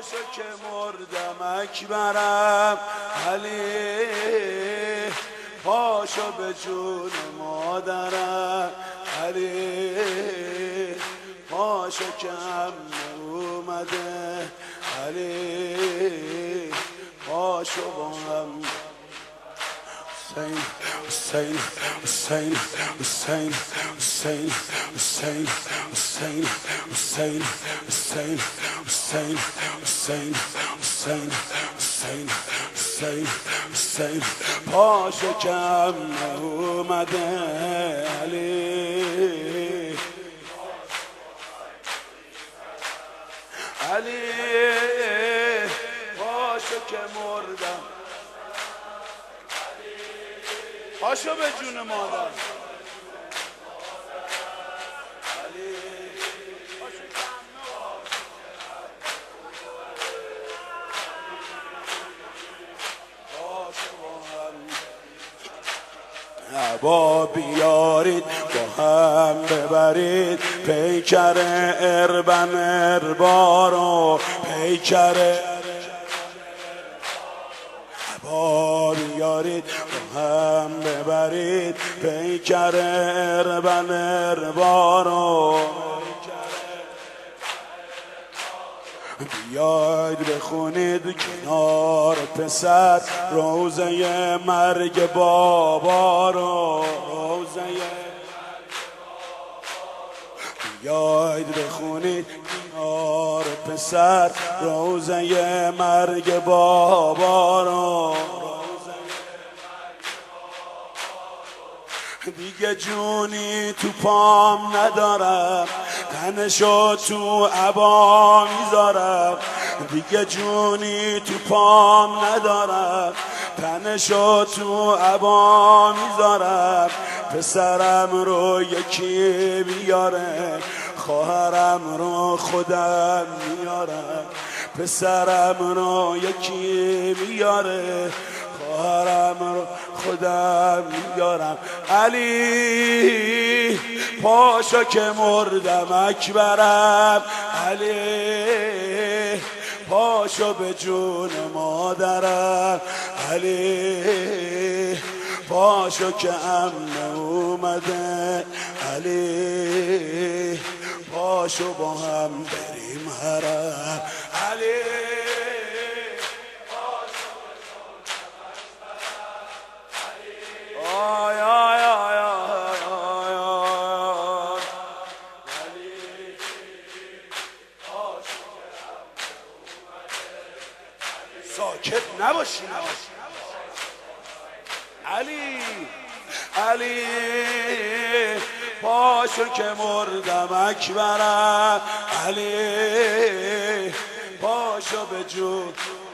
پاشو که مردم اکبرم علی، پاشو به جون مادرم علی، پاشو که عمه اومده علی، پاشو با هم حسین حسین حسین حسین حسین حسین حسین حسین حسین حسین حسین حسین حسین حسین پاشو که عمه اومده علی، علی پاشو که مردم، پاشو به جون مادر با بیارید با هم ببرید پیکر اربن اربارو، پیکر با بیارید با هم ببرید پیکر اربن اربارو، بیاید بخونید کنار پسر روزه مرگ بابا رو، روزه بیاید بخونید کنار پسر روزه مرگ بابا رو، دیگه جونی تو پام ندارم تنشو تو عبا میذارم، دیگه جونی تو پام ندارم تنشو تو عبا میذارم، پسرم رو یکی بیاره خواهرم رو خودم میارم، پسرم رو یکی بیاره خواهرم رو خودم میارم علی، پاشو که مردم اکبرم علی، پاشو به جون مادرم علی، پاشو که عمه اومده علی، پاشو با هم بریم حرم علی، آی آی آی آی آی ساکت نباشین علی، علی پاشو که مردم اکبرم علی، پاشو به جون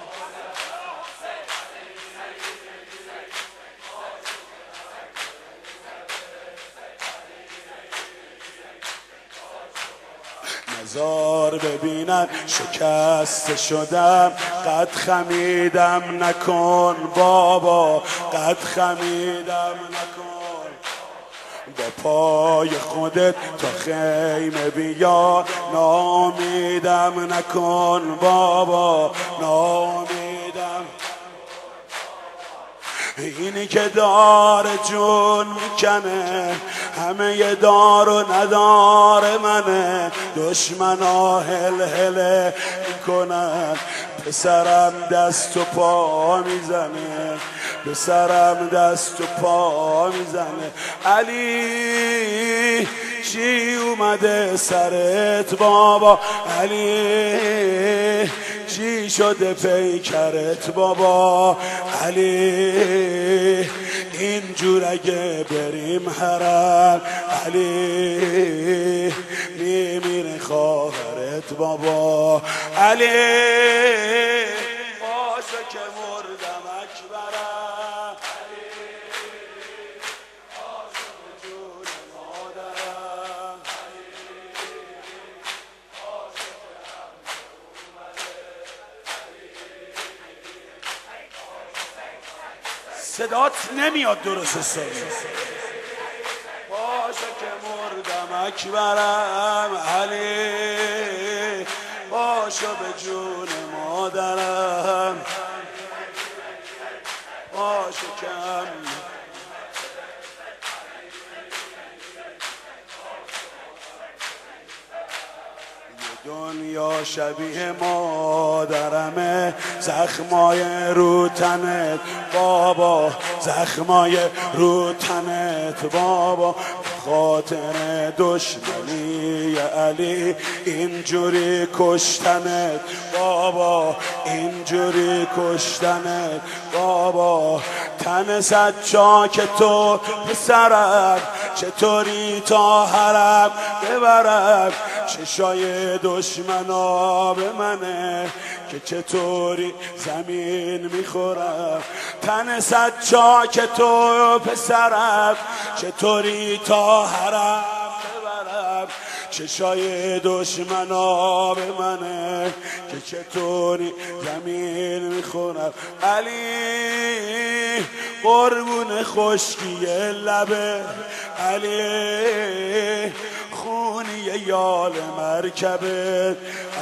مزار ببینن شکست شدم، قد خمیدم نکن بابا، قد خمیدم نکن، با پای خودت تا خیمه بیا، ناامیدم نکن بابا، ناامیدم، اینی که دار جون میکنه همه ی دار و ندار منه، دشمنا هل هله میکنن پسرم دست و پا میزنه، پسرم دست و پا میزنه علی، چی اومده سرت بابا علی، چی شده پیکرت بابا علی، اینجور اگه بریم حرم علی، میمیره خواهرت بابا علی، پاشو که مردم اکبرم علی، پاشو به جون مادرم علی، پاشو که عمه اومده علی، صدات نمیاد درست حسابی، پاشو که مردم اکبرم علی، پاشو به جون ما مادرم عاشقم دنیا شبیه مادرمه زخمای رو تنت بابا زخمای رو تنت بابا خاطر دشمنی علی اینجوری کشتنت بابا اینجوری کشتنت بابا تن صد چاک تو پسرم چطوری تا حرم ببرم چشای دشمنا به منه که چطوری زمین میخورم تن صد چاک تو پسرم چطوری تا حرم ببرم چشای دشمنا به منه که چطوری زمین میخورم علی قربون خشکی لبه علی خونی یال مرکبت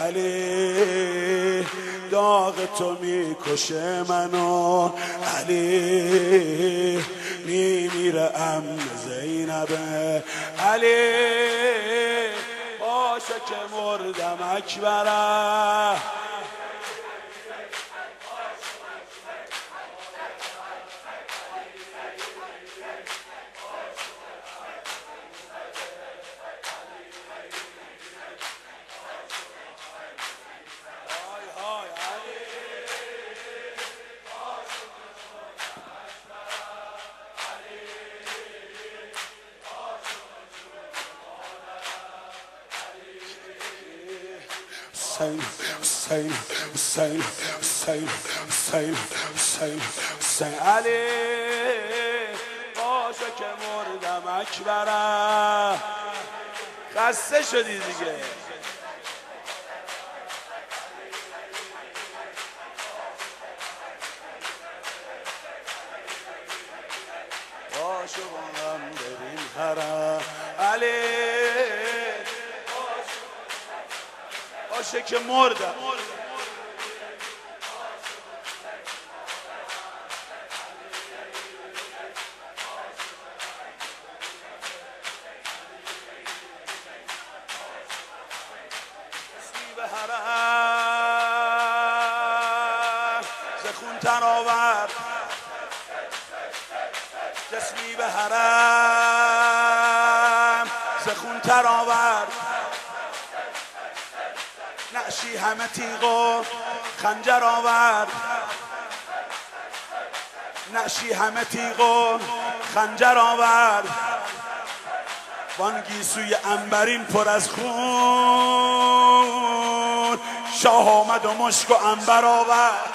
علی داغ تو میکشه منو علی میمیره امن زینبه علی باشه که مردم اکبره حسین حسین حسین حسین حسین حسین علی باشه که مردم اکبره خسته شدی دیگه باشه با هم بریم حرم علی باشه که مردم به حرم زخون تناور جسمی به حرم زخون تناور نعشی همه تیغ و خنجر آورد نعشی همه تیغ و خنجر آورد وان گیسوی عنبرین پر از خون شاه آمد و مشک و عنبر آورد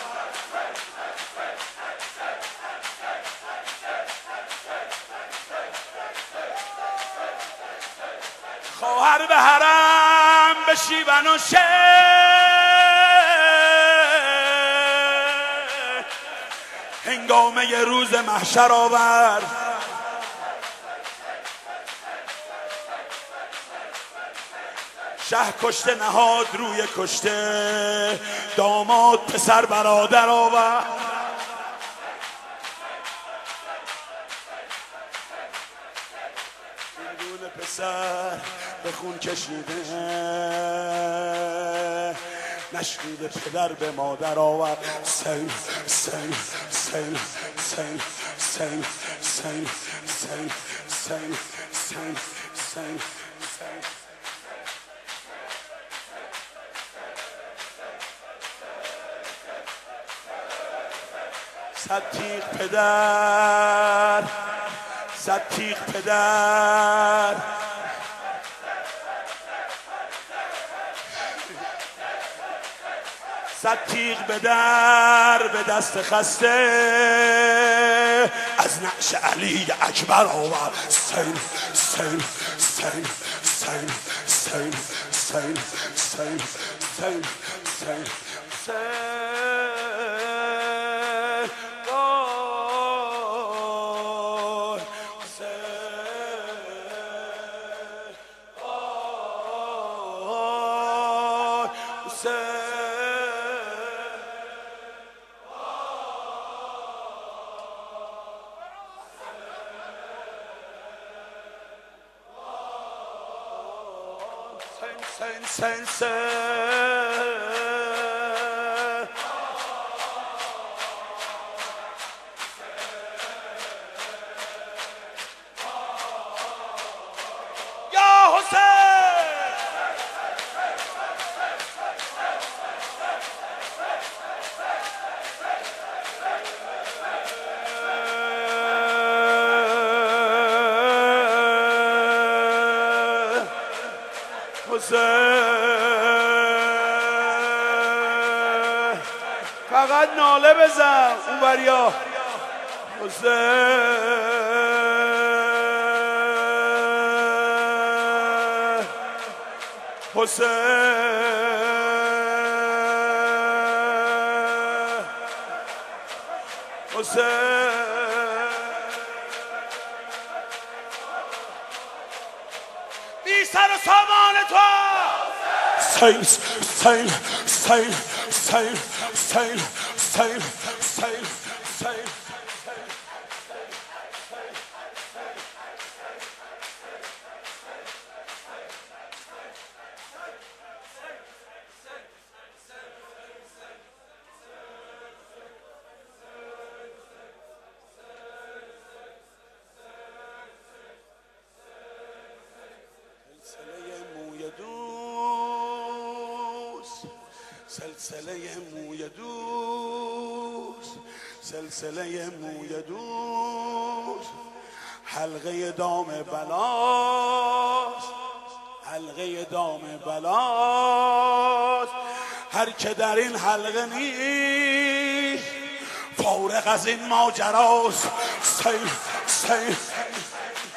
خواهر به حرم بشیون و شه هنگامه روز محشر آورد شه کشته نهاد روی کشته داماد پسر برادر آورد این پسر به خون کشیده نشنیده پدر به مادر آورد حسین حسین حسین حسین حسین حسین حسین حسین حسین حسین صد تیغ پدر صد تیغ پدر صد تیغ به در به دست خسته از نعش علی اکبر آورد حسین حسین حسین حسین حسین حسین حسین حسین حسین حسین فقط ناله بزن اون بریا حسین بی سر و سامان تو سیل سیل سیل سیل سیل سیل سیل سیل سلسله موی دوست سلسله موی دوست حلقه دام بلاست حلقه دام بلاست هر که در این حلقه نیست فارغ از این ماجراست سیل سیل